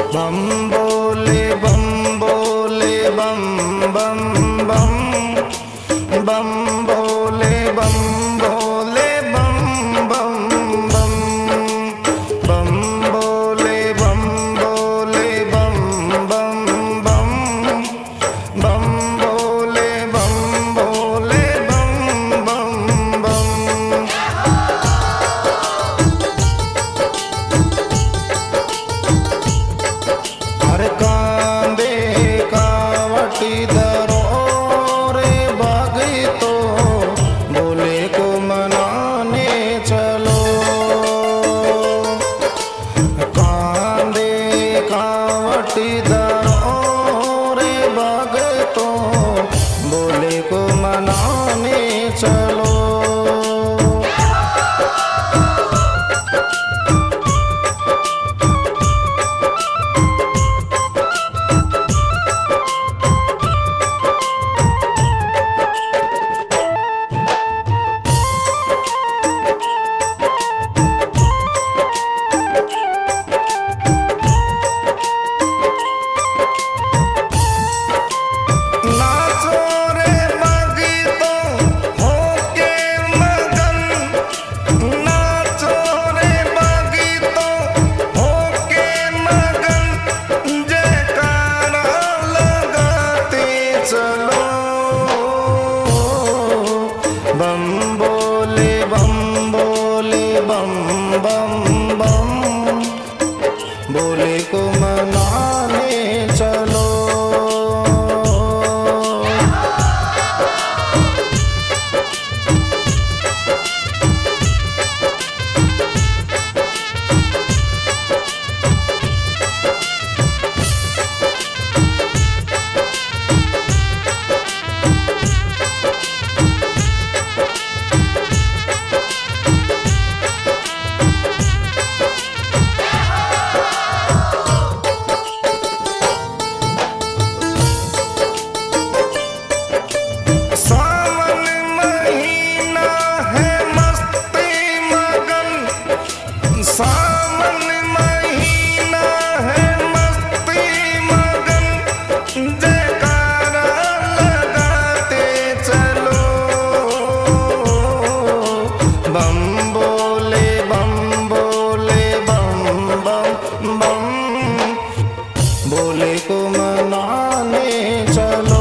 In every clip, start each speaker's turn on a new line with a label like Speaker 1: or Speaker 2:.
Speaker 1: बम बोले बम बोले बम बम बम बम बोले बम बोले बम बम बम बम बोले बम बोले बम बम बम बम बोले बम बोले बम बम बम। हर कांदे कावटी दरो रे बागी तो बोले को मनाने चलो। कांदे कावटी दरो रे बागी तो बोले को मनाने चलो। बम बोले बम बोले बम बम बम बोले को मनाने चलो। सावन महीना है मस्ती मगन जयकारा लगाते चलो। बम बोले बम बोले बम बम बम बोले को मनाने चलो।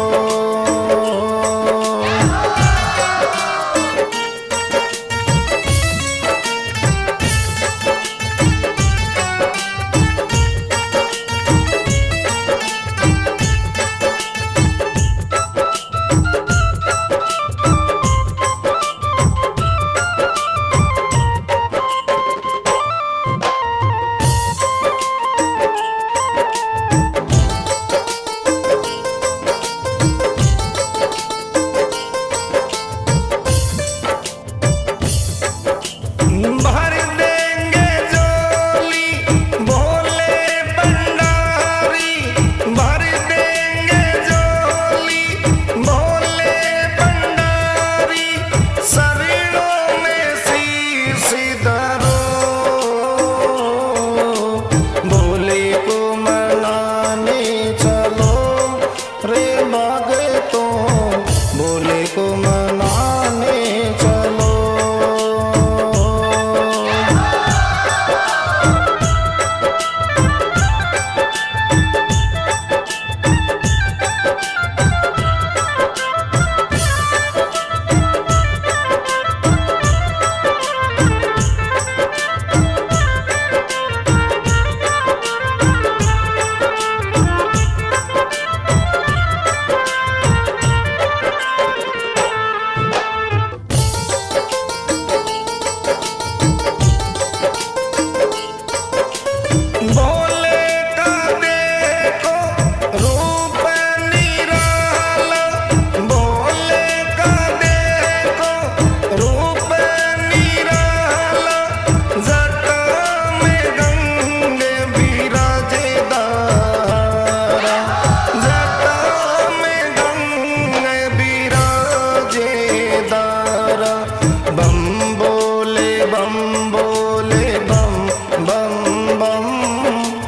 Speaker 1: भर देंगे झोली भोले भंडारी, भर देंगे झोली भोले भंडारी। शरीरों में शीश धरो भोले को मनाने चलो रे भगतों भोले को मनाने चलो। भोले का देखो रूप निराला, भोले का देखो रूप निराला। जटा में गंगे विराजे दारा, जटा में गंगे विराजे दारा। बम बोले बम बोले बम बम बम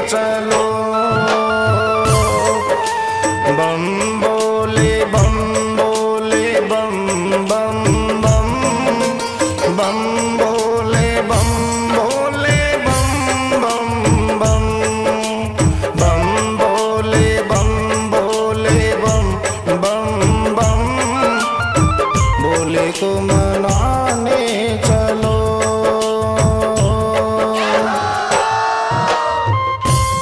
Speaker 1: चलो बम बोले बम बोले बम बम बम बम बोले बम बोले बम बम बम बम बोले बम बोले बम बम बम बोले को